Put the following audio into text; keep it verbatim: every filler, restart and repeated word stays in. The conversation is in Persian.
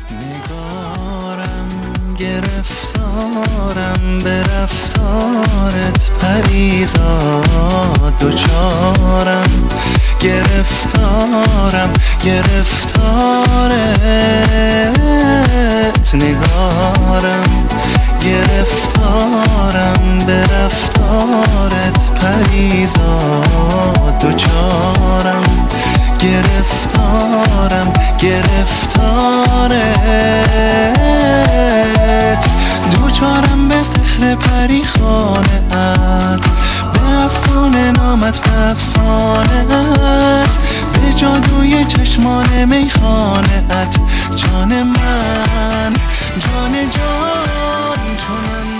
نگارم گرفتارم به رفتارت پریزاد دوچارم گرفتارم گرفتارت نگارم گرفتارم به رفتارت پریزاد دوچارم گرفتارم گرفتارت دوچارم به سحر پری خانه‌ات به افسانه نامت به افسانه‌ات به جادوی چشمان میخانه‌ات جان من جان جان چونان